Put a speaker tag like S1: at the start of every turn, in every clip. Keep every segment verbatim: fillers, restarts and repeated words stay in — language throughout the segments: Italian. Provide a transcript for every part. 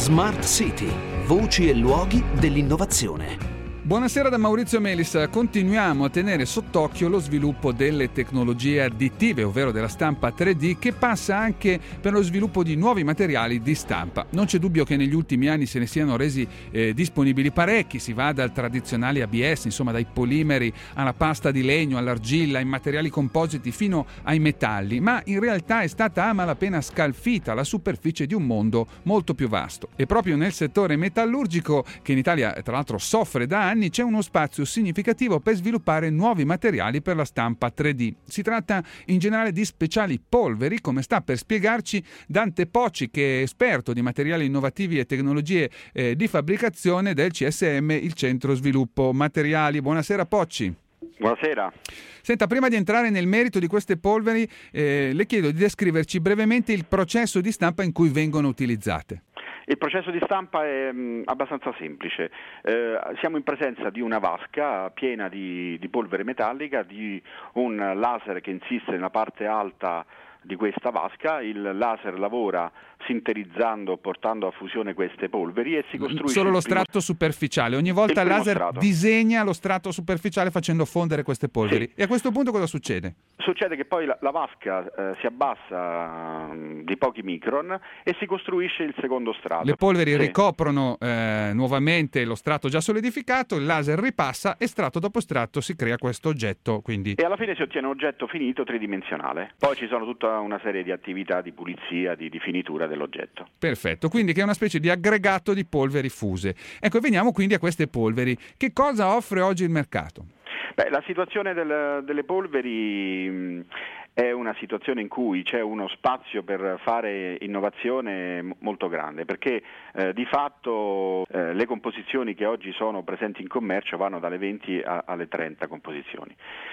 S1: Smart City, voci e luoghi dell'innovazione.
S2: Buonasera da Maurizio Melis. Continuiamo a tenere sott'occhio lo sviluppo delle tecnologie additive, ovvero della stampa tre D, che passa anche per lo sviluppo di nuovi materiali di stampa. Non c'è dubbio che negli ultimi anni se ne siano resi eh, disponibili parecchi, si va dal tradizionale A B S, insomma dai polimeri alla pasta di legno, all'argilla, ai materiali compositi fino ai metalli, ma in realtà è stata a malapena scalfita la superficie di un mondo molto più vasto. E proprio nel settore metallurgico, che in Italia tra l'altro soffre da anni, c'è uno spazio significativo per sviluppare nuovi materiali per la stampa tre D. Si tratta in generale di speciali polveri, come sta per spiegarci Dante Pocci, che è esperto di materiali innovativi e tecnologie eh, di fabbricazione del C S M, il Centro Sviluppo Materiali. Buonasera Pocci.
S3: Buonasera.
S2: Senta, prima di entrare nel merito di queste polveri, eh, le chiedo di descriverci brevemente il processo di stampa in cui vengono utilizzate.
S3: Il processo di stampa è mh, abbastanza semplice. Eh, siamo in presenza di una vasca piena di, di polvere metallica, di un laser che insiste nella parte alta di questa vasca. Il laser lavora sinterizzando, portando a fusione queste polveri e si costruisce
S2: solo lo
S3: il primo...
S2: strato superficiale. Ogni volta il, il laser
S3: strato.
S2: disegna lo strato superficiale facendo fondere queste polveri. Sì. E a questo punto cosa succede?
S3: Succede che poi la, la vasca eh, si abbassa mh, di pochi micron e si costruisce il secondo strato.
S2: Le polveri
S3: sì.
S2: ricoprono eh, nuovamente lo strato già solidificato, il laser ripassa e strato dopo strato si crea questo oggetto. Quindi...
S3: E alla fine si ottiene un oggetto finito tridimensionale. Poi ci sono tutta una serie di attività di pulizia, di, di finitura dell'oggetto.
S2: Perfetto, quindi che è una specie di aggregato di polveri fuse. Ecco, veniamo quindi a queste polveri. Che cosa offre oggi il mercato?
S3: Beh, la situazione del, delle polveri mh, è una situazione in cui c'è uno spazio per fare innovazione m- molto grande, perché eh, di fatto eh, le composizioni che oggi sono presenti in commercio vanno dalle venti a, alle trenta composizioni.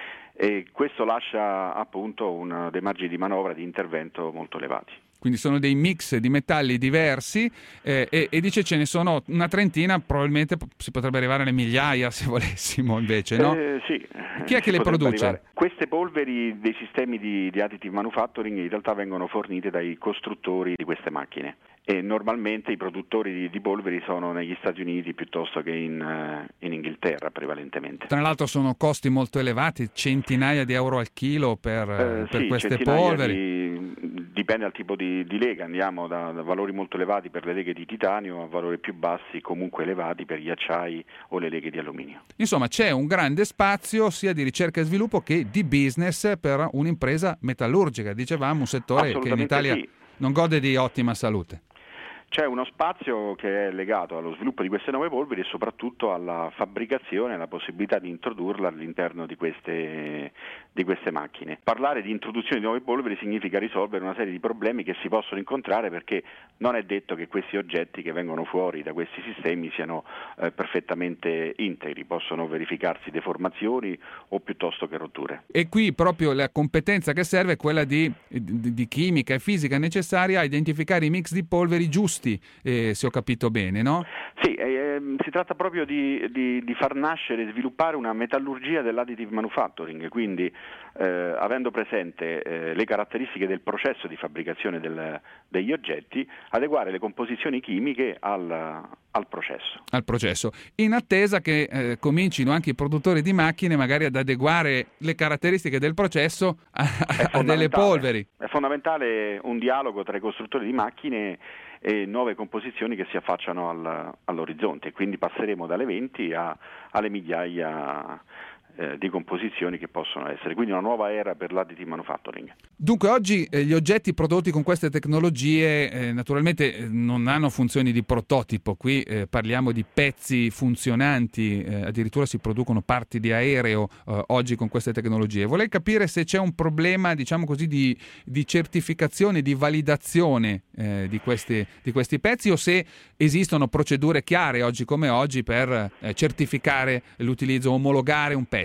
S3: E questo lascia appunto un, dei margini di manovra di intervento molto elevati.
S2: Quindi sono dei mix di metalli diversi eh, e, e dice ce ne sono una trentina, probabilmente si potrebbe arrivare alle migliaia se volessimo invece, no?
S3: Eh, sì.
S2: Chi è che le produce?
S3: Arrivare. Queste polveri dei sistemi di, di additive manufacturing in realtà vengono fornite dai costruttori di queste macchine e normalmente i produttori di, di polveri sono negli Stati Uniti piuttosto che in, uh, in Inghilterra prevalentemente.
S2: Tra l'altro sono costi molto elevati, centinaia di euro al chilo per,
S3: eh,
S2: per
S3: sì,
S2: queste polveri.
S3: Di, dipende dal tipo di, di lega, andiamo da, da valori molto elevati per le leghe di titanio a valori più bassi comunque elevati per gli acciai o le leghe di alluminio.
S2: Insomma c'è un grande spazio sia di ricerca e sviluppo che di business per un'impresa metallurgica, dicevamo un settore che in Italia
S3: sì.
S2: non gode di ottima salute.
S3: C'è uno spazio che è legato allo sviluppo di queste nuove polveri e soprattutto alla fabbricazione, alla possibilità di introdurla all'interno di queste, di queste macchine. Parlare di introduzione di nuove polveri significa risolvere una serie di problemi che si possono incontrare, perché non è detto che questi oggetti che vengono fuori da questi sistemi siano eh, perfettamente integri, possono verificarsi deformazioni o piuttosto che rotture.
S2: E qui proprio la competenza che serve è quella di, di, di chimica e fisica necessaria a identificare i mix di polveri giusti. Eh, se ho capito bene, no?
S3: Sì, eh, si tratta proprio di, di, di far nascere e sviluppare una metallurgia dell'additive manufacturing, quindi eh, avendo presente eh, le caratteristiche del processo di fabbricazione del, degli oggetti, adeguare le composizioni chimiche al, al processo.
S2: Al processo, in attesa che eh, comincino anche i produttori di macchine magari ad adeguare le caratteristiche del processo a, a delle polveri.
S3: È fondamentale un dialogo tra i costruttori di macchine e nuove composizioni che si affacciano al, all'orizzonte, quindi passeremo dalle venti a, alle migliaia eh, di composizioni che possono essere, quindi una nuova era per l'additive manufacturing.
S2: Dunque oggi eh, gli oggetti prodotti con queste tecnologie eh, naturalmente eh, non hanno funzioni di prototipo, qui eh, parliamo di pezzi funzionanti, eh, addirittura si producono parti di aereo eh, oggi con queste tecnologie. Vorrei capire se c'è un problema, diciamo così, di, di certificazione, di validazione eh, di, questi, di questi pezzi, o se esistono procedure chiare oggi come oggi per eh, certificare l'utilizzo, omologare un pezzo.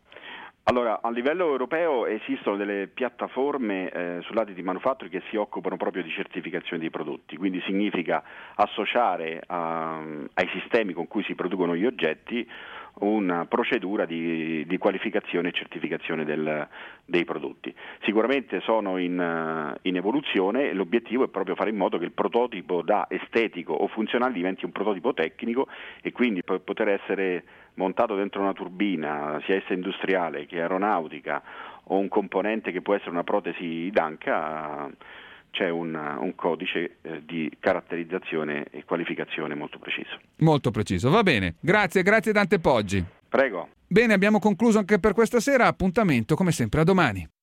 S3: Allora, a livello europeo esistono delle piattaforme eh, sull'additive manufacturing che si occupano proprio di certificazione dei prodotti, quindi significa associare a, ai sistemi con cui si producono gli oggetti una procedura di, di qualificazione e certificazione del, dei prodotti. Sicuramente sono in, in evoluzione e l'obiettivo è proprio fare in modo che il prototipo da estetico o funzionale diventi un prototipo tecnico e quindi per poter essere montato dentro una turbina, sia essa industriale che aeronautica, o un componente che può essere una protesi d'anca, c'è un, un codice eh, di caratterizzazione e qualificazione molto preciso.
S2: Molto preciso, va bene. Grazie, grazie Dante Poggi.
S3: Prego.
S2: Bene, abbiamo concluso anche per questa sera. Appuntamento come sempre a domani.